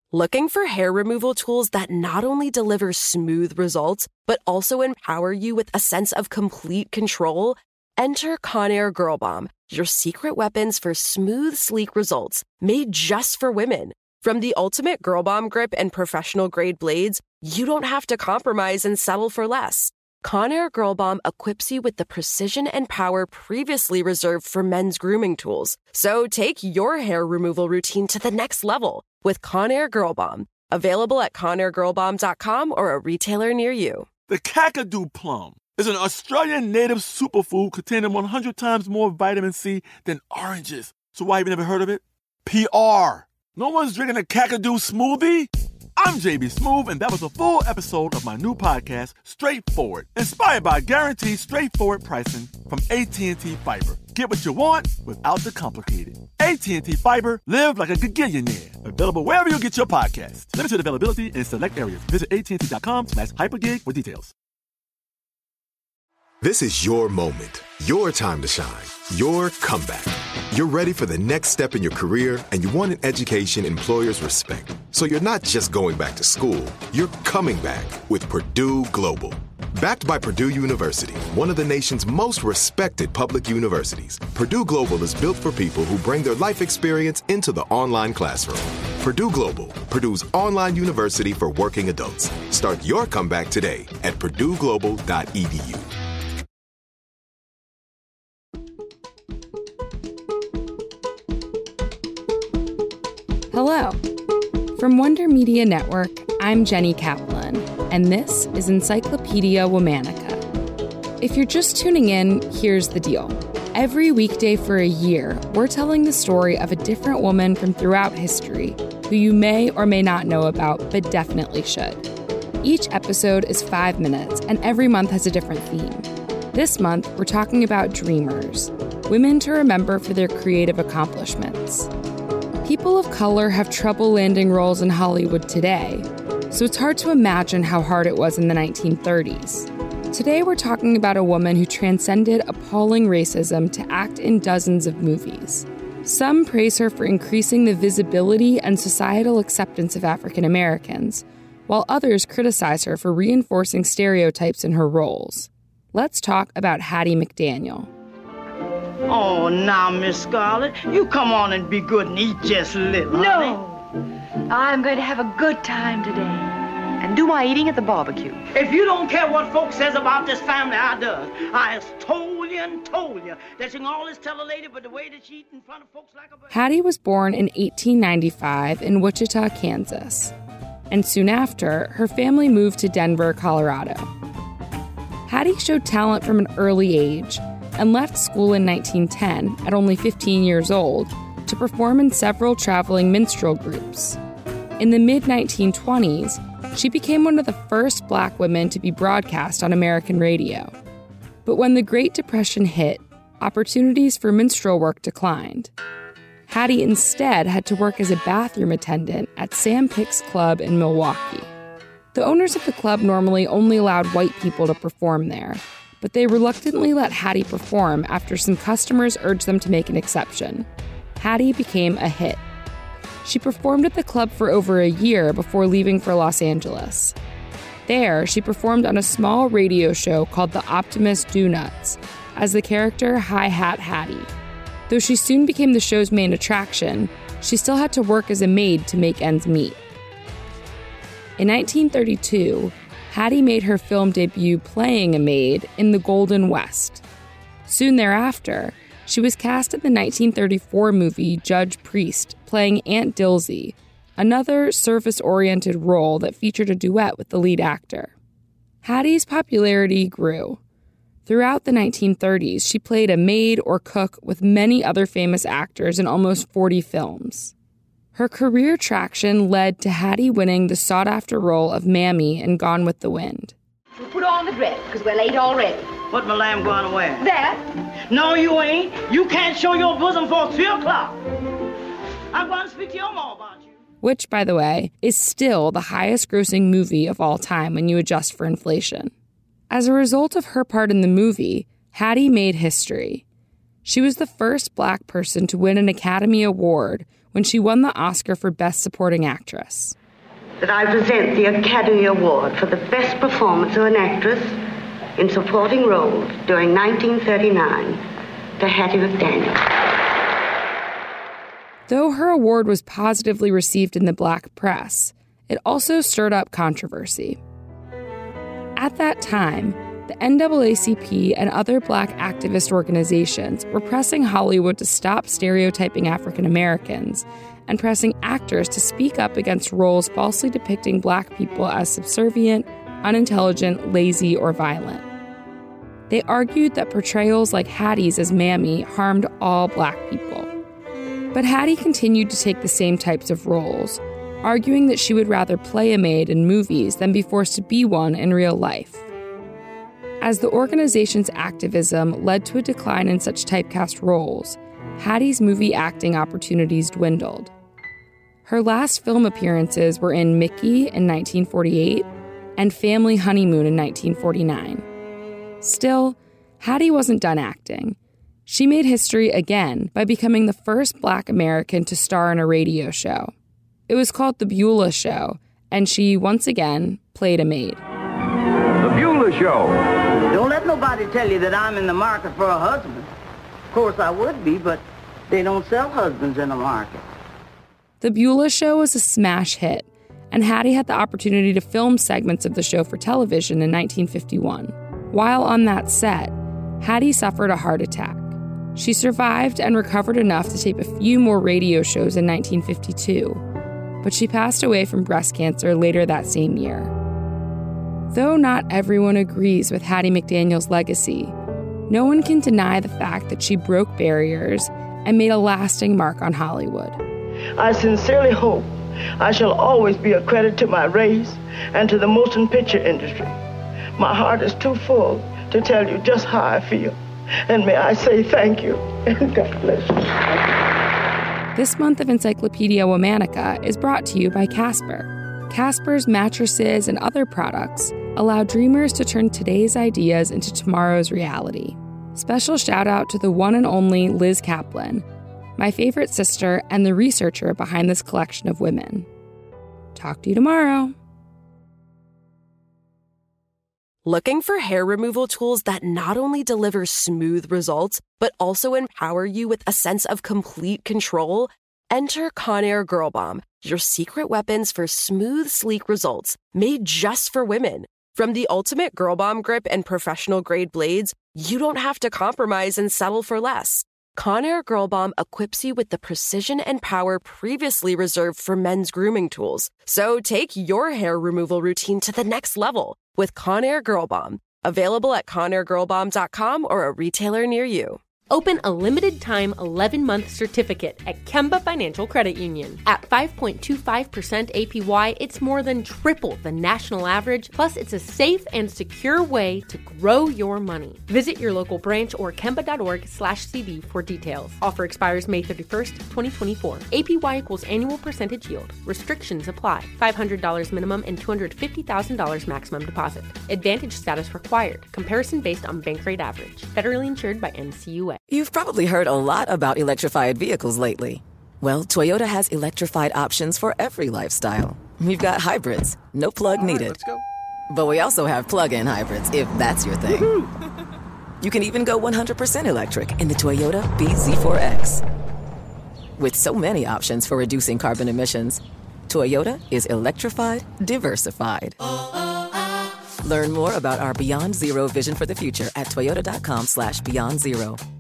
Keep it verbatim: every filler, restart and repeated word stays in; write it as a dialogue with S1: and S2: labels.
S1: Looking for hair removal tools that not only deliver smooth results, but also empower you with a sense of complete control? Enter Conair Girl Bomb, your secret weapons for smooth, sleek results, made just for women. From the ultimate Girl Bomb grip and professional-grade blades, you don't have to compromise and settle for less. Conair Girl Bomb equips you with the precision and power previously reserved for men's grooming tools. So take your hair removal routine to the next level with Conair Girl Bomb. Available at conair girl bomb dot com or a retailer near you.
S2: The Kakadu plum is an Australian native superfood containing one hundred times more vitamin C than oranges. So why have you never heard of it? P R. No one's drinking a Kakadu smoothie? I'm J B Smoove, and that was a full episode of my new podcast, Straightforward, inspired by guaranteed straightforward pricing from A T and T Fiber. Get what you want without the complicated. A T and T Fiber, live like a gigillionaire. Available wherever you get your podcasts. Limited availability in select areas. Visit A T and T dot com slash hypergig for details.
S3: This is your moment, your time to shine, your comeback. You're ready for the next step in your career, and you want an education employers respect. So you're not just going back to school, you're coming back with Purdue Global. Backed by Purdue University, one of the nation's most respected public universities, Purdue Global is built for people who bring their life experience into the online classroom. Purdue Global, Purdue's online university for working adults. Start your comeback today at purdue global dot e d u.
S4: Hello. From Wonder Media Network, I'm Jenny Kaplan, and this is Encyclopedia Womanica. If you're just tuning in, here's the deal. Every weekday for a year, we're telling the story of a different woman from throughout history who you may or may not know about, but definitely should. Each episode is five minutes, and every month has a different theme. This month, we're talking about dreamers, women to remember for their creative accomplishments. People of color have trouble landing roles in Hollywood today, so it's hard to imagine how hard it was in the nineteen thirties. Today we're talking about a woman who transcended appalling racism to act in dozens of movies. Some praise her for increasing the visibility and societal acceptance of African Americans, while others criticize her for reinforcing stereotypes in her roles. Let's talk about Hattie McDaniel.
S5: Oh, now, Miss Scarlett, you come on and be good and eat just a little, honey.
S6: No, I'm going to have a good time today and do my eating at the barbecue.
S5: If you don't care what folks says about this family, I does. I has told you and told you that you can always tell a lady, but the way that she eat in front of folks like a...
S4: Hattie was born in eighteen ninety-five in Wichita, Kansas. And soon after, her family moved to Denver, Colorado. Hattie showed talent from an early age and left school in nineteen ten, at only fifteen years old, to perform in several traveling minstrel groups. In the mid nineteen twenties, she became one of the first black women to be broadcast on American radio. But when the Great Depression hit, opportunities for minstrel work declined. Hattie instead had to work as a bathroom attendant at Sam Pick's Club in Milwaukee. The owners of the club normally only allowed white people to perform there, but they reluctantly let Hattie perform after some customers urged them to make an exception. Hattie became a hit. She performed at the club for over a year before leaving for Los Angeles. There, she performed on a small radio show called The Optimus Do-Nuts as the character Hi Hat Hattie. Though she soon became the show's main attraction, she still had to work as a maid to make ends meet. In nineteen thirty-two, Hattie made her film debut playing a maid in The Golden West. Soon thereafter, she was cast in the nineteen thirty-four movie Judge Priest, playing Aunt Dilsey, another service-oriented role that featured a duet with the lead actor. Hattie's popularity grew. Throughout the nineteen thirties, she played a maid or cook with many other famous actors in almost forty films. Her career traction led to Hattie winning the sought-after role of Mammy in Gone with the Wind.
S6: We'll put on the dress, because we're late already.
S5: What my lamb going to wear?
S6: That?
S5: No, you ain't. You can't show your bosom for three o'clock. I'm going to speak to your mom about you.
S4: Which, by the way, is still the highest-grossing movie of all time when you adjust for inflation. As a result of her part in the movie, Hattie made history. She was the first Black person to win an Academy Award when she won the Oscar for Best Supporting Actress.
S7: That I present the Academy Award for the best performance of an actress in supporting roles during nineteen thirty-nine to Hattie McDaniel.
S4: Though her award was positively received in the Black press, it also stirred up controversy. At that time, the N double A C P and other Black activist organizations were pressing Hollywood to stop stereotyping African Americans and pressing actors to speak up against roles falsely depicting Black people as subservient, unintelligent, lazy, or violent. They argued that portrayals like Hattie's as Mammy harmed all Black people. But Hattie continued to take the same types of roles, arguing that she would rather play a maid in movies than be forced to be one in real life. As the organization's activism led to a decline in such typecast roles, Hattie's movie acting opportunities dwindled. Her last film appearances were in Mickey in nineteen forty-eight and Family Honeymoon in nineteen forty-nine. Still, Hattie wasn't done acting. She made history again by becoming the first Black American to star in a radio show. It was called The Beulah Show, and she, once again, played a maid.
S8: The Beulah Show.
S5: Don't let nobody tell you that I'm in the market for a husband. Of course I would be, but they don't sell husbands in the market.
S4: The Beulah Show was a smash hit, and Hattie had the opportunity to film segments of the show for television in nineteen fifty-one. While on that set, Hattie suffered a heart attack. She survived and recovered enough to tape a few more radio shows in nineteen fifty-two, but she passed away from breast cancer later that same year. Though not everyone agrees with Hattie McDaniel's legacy, no one can deny the fact that she broke barriers and made a lasting mark on Hollywood.
S9: I sincerely hope I shall always be a credit to my race and to the motion picture industry. My heart is too full to tell you just how I feel. And may I say thank you, and God bless you.
S4: This month of Encyclopedia Womanica is brought to you by Casper. Casper's mattresses and other products allow dreamers to turn today's ideas into tomorrow's reality. Special shout out to the one and only Liz Kaplan, my favorite sister and the researcher behind this collection of women. Talk to you tomorrow.
S1: Looking for hair removal tools that not only deliver smooth results, but also empower you with a sense of complete control? Enter Conair Girl Bomb, your secret weapons for smooth, sleek results, made just for women. From the ultimate Girl Bomb grip and professional-grade blades, you don't have to compromise and settle for less. Conair Girl Bomb equips you with the precision and power previously reserved for men's grooming tools. So take your hair removal routine to the next level with Conair Girl Bomb. Available at conair girl bomb dot com or a retailer near you.
S10: Open a limited-time eleven-month certificate at Kemba Financial Credit Union. At five point two five percent A P Y, it's more than triple the national average, plus it's a safe and secure way to grow your money. Visit your local branch or kemba.org slash CD for details. Offer expires May thirty-first, twenty twenty-four. A P Y equals annual percentage yield. Restrictions apply. five hundred dollars minimum and two hundred fifty thousand dollars maximum deposit. Advantage status required. Comparison based on bank rate average. Federally insured by N C U A.
S11: You've probably heard a lot about electrified vehicles lately. Well, Toyota has electrified options for every lifestyle. We've got hybrids, no plug needed. Right, let's go. But we also have plug-in hybrids, if that's your thing. Woo-hoo! You can even go one hundred percent electric in the Toyota B Z four X. With so many options for reducing carbon emissions, Toyota is electrified, diversified. Learn more about our Beyond Zero vision for the future at toyota.com slash beyond zero.